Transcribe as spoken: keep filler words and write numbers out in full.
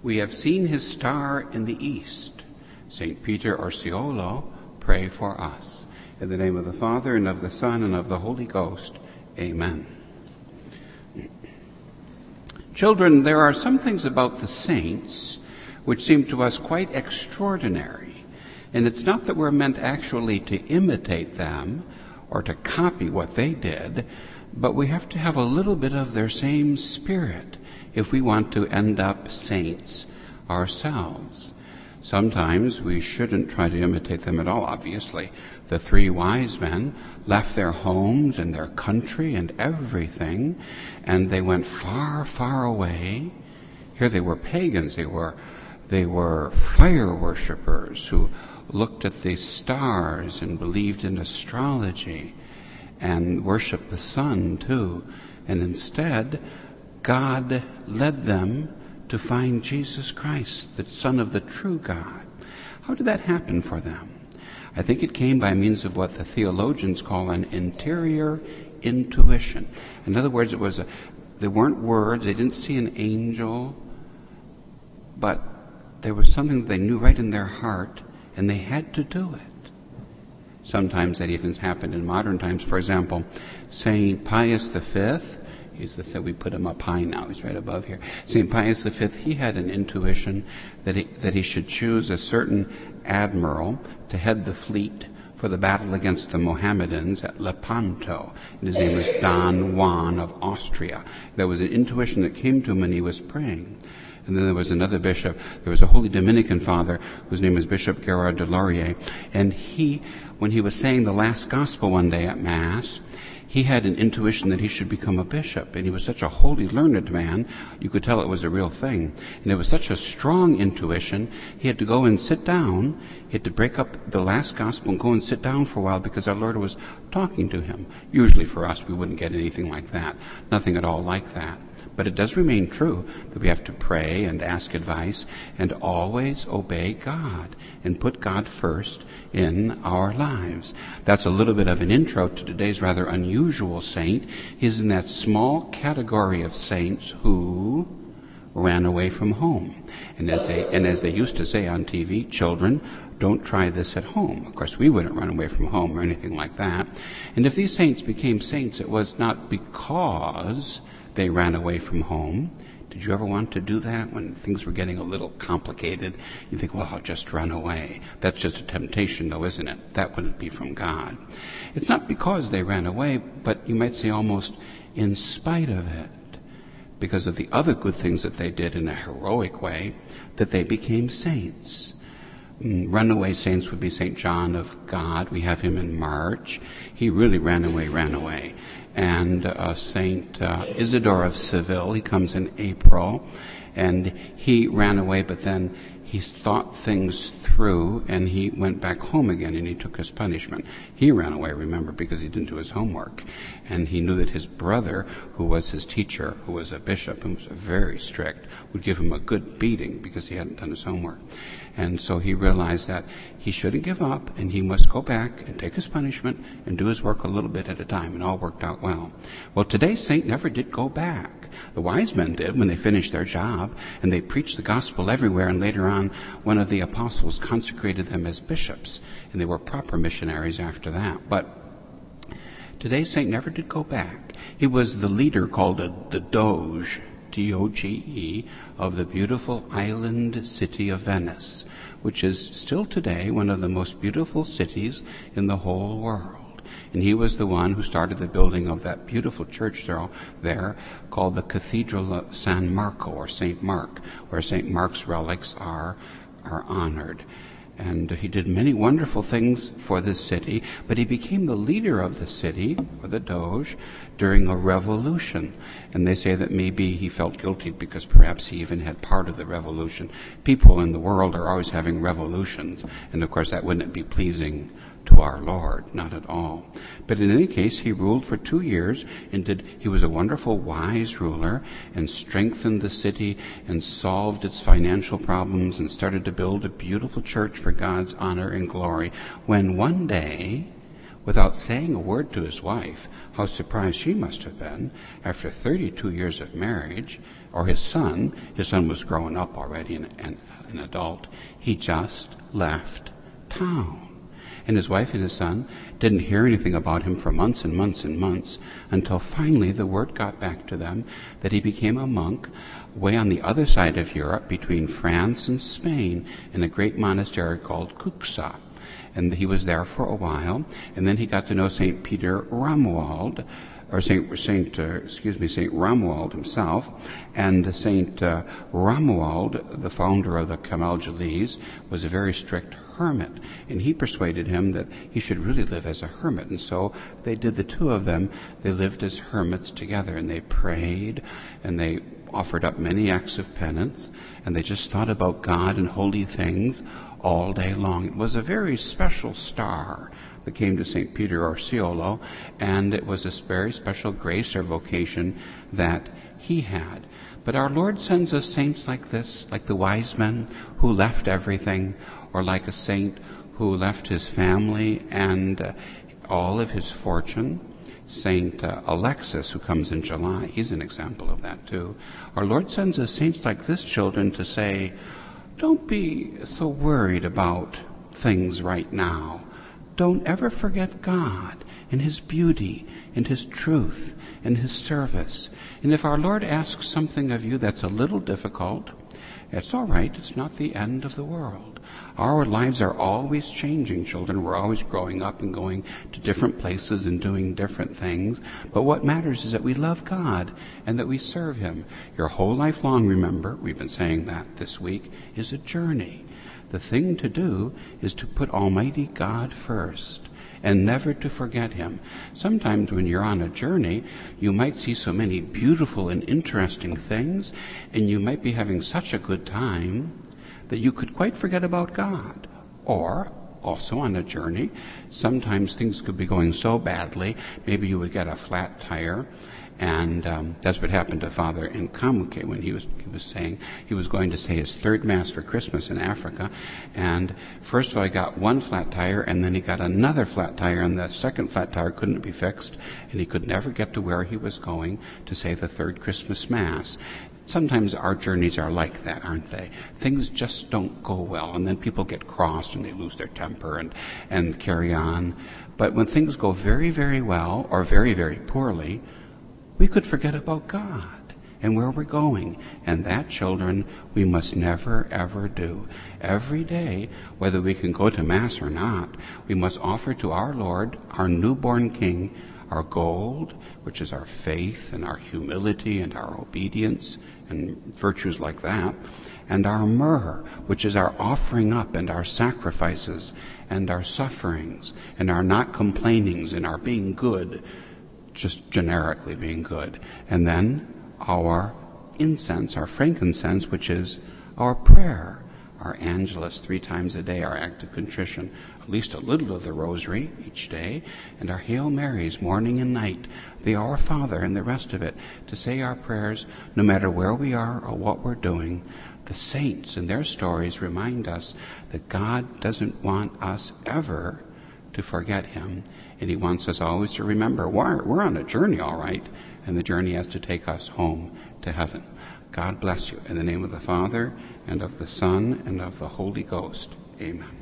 We have seen his star in the east. Saint Peter Orseolo, pray for us. In the name of the Father, and of the Son, and of the Holy Ghost. Amen. Children, there are some things about the saints which seem to us quite extraordinary. And it's not that we're meant actually to imitate them or to copy what they did, but we have to have a little bit of their same spirit if we want to end up saints ourselves. Sometimes we shouldn't try to imitate them at all, obviously. The three wise men left their homes and their country and everything, and they went far, far away. Here they were pagans. They were, they were fire worshippers who looked at the stars and believed in astrology and worshiped the sun too. And instead, God led them to find Jesus Christ, the Son of the true God. How did that happen for them? I think it came by means of what the theologians call an interior intuition. In other words, it was a, there weren't words, they didn't see an angel, but there was something that they knew right in their heart, and they had to do it. Sometimes that even happened in modern times. For example, Saint Pius the Fifth, he's the, so we put him up high now, he's right above here. Saint Pius the Fifth, he had an intuition that he, that he should choose a certain admiral to head the fleet for the battle against the Mohammedans at Lepanto. And his name was Don Juan of Austria. There was an intuition that came to him when he was praying. And then there was another bishop, there was a holy Dominican father whose name was Bishop Gerard de Laurier. And he, when he was saying the last gospel one day at Mass, he had an intuition that he should become a bishop. And he was such a holy, learned man, you could tell it was a real thing. And it was such a strong intuition, he had to go and sit down. He had to break up the last gospel and go and sit down for a while because our Lord was talking to him. Usually for us, we wouldn't get anything like that. Nothing at all like that. But it does remain true that we have to pray and ask advice and always obey God and put God first in our lives. That's a little bit of an intro to today's rather unusual saint. He's in that small category of saints who ran away from home. And as they, and as they used to say on T V, children, don't try this at home. Of course, we wouldn't run away from home or anything like that. And if these saints became saints, it was not because they ran away from home. Did you ever want to do that when things were getting a little complicated? You think, well, I'll just run away. That's just a temptation, though, isn't it? That wouldn't be from God. It's not because they ran away, but you might say almost in spite of it, because of the other good things that they did in a heroic way, that they became saints. Runaway saints would be Saint John of God. We have him in March. He really ran away, ran away. And uh, Saint uh, Isidore of Seville, he comes in April, and he ran away, but then he thought things through, and he went back home again, and he took his punishment. He ran away, remember, because he didn't do his homework, and he knew that his brother, who was his teacher, who was a bishop and was very strict, would give him a good beating because he hadn't done his homework. And so he realized that he shouldn't give up, and he must go back and take his punishment and do his work a little bit at a time, and all worked out well. Well, today's saint never did go back. The wise men did when they finished their job, and they preached the gospel everywhere, and later on one of the apostles consecrated them as bishops, and they were proper missionaries after that. But today's saint never did go back. He was the leader called a, the Doge, D O G E, of the beautiful island city of Venice, which is still today one of the most beautiful cities in the whole world. And he was the one who started the building of that beautiful church there, there called the Cathedral of San Marco, or Saint Mark, where Saint Mark's relics are, are honored. And he did many wonderful things for this city, but he became the leader of the city, or the Doge, during a revolution. And they say that maybe he felt guilty because perhaps he even had part of the revolution. People in the world are always having revolutions, and of course that wouldn't be pleasing to our Lord, not at all. But in any case, he ruled for two years, and did, he was a wonderful, wise ruler, and strengthened the city, and solved its financial problems, and started to build a beautiful church for God's honor and glory, when one day, without saying a word to his wife, how surprised she must have been, after thirty-two years of marriage, or his son, his son was growing up already and an, an adult, he just left town. And his wife and his son didn't hear anything about him for months and months and months until finally the word got back to them that he became a monk way on the other side of Europe between France and Spain in a great monastery called Cuxa. And he was there for a while, and then he got to know Saint Peter Romuald, or Saint Saint uh, excuse me Saint Romuald himself, and Saint uh, Romuald, the founder of the Camaldolese, was a very strict hermit, and he persuaded him that he should really live as a hermit. And so they did, the two of them, they lived as hermits together, and they prayed, and they offered up many acts of penance, and they just thought about God and holy things all day long. It was a very special star that came to Saint Peter Orseolo, and it was a very special grace or vocation that he had. But our Lord sends us saints like this, like the wise men who left everything, or like a saint who left his family and uh, all of his fortune. Saint uh, Alexis, who comes in July, he's an example of that too. Our Lord sends us saints like this, children, to say, don't be so worried about things right now. Don't ever forget God and his beauty and his truth and his service. And if our Lord asks something of you that's a little difficult, it's all right. It's not the end of the world. Our lives are always changing, children. We're always growing up and going to different places and doing different things. But what matters is that we love God and that we serve him. Your whole life long, remember, we've been saying that this week, is a journey. The thing to do is to put Almighty God first and never to forget him. Sometimes when you're on a journey, you might see so many beautiful and interesting things, and you might be having such a good time that you could quite forget about God. Or, also on a journey, sometimes things could be going so badly, maybe you would get a flat tire. And um, that's what happened to Father Nkamuke when he was he was saying he was going to say his third Mass for Christmas in Africa. And first of all, he got one flat tire, and then he got another flat tire, and the second flat tire couldn't be fixed, and he could never get to where he was going to say the third Christmas Mass. Sometimes our journeys are like that, aren't they? Things just don't go well, and then people get cross and they lose their temper and, and carry on. But when things go very, very well or very, very poorly, we could forget about God and where we're going. And that, children, we must never, ever do. Every day, whether we can go to Mass or not, we must offer to our Lord, our newborn King, our gold, which is our faith and our humility and our obedience and virtues like that, and our myrrh, which is our offering up and our sacrifices and our sufferings and our not complainings and our being good, just generically being good. And then our incense, our frankincense, which is our prayer, our Angelus three times a day, our act of contrition, at least a little of the rosary each day, and our Hail Marys morning and night, the Our Father and the rest of it, to say our prayers no matter where we are or what we're doing. The saints and their stories remind us that God doesn't want us ever to forget him. And he wants us always to remember we're, we're on a journey, all right, and the journey has to take us home to heaven. God bless you. In the name of the Father, and of the Son, and of the Holy Ghost. Amen.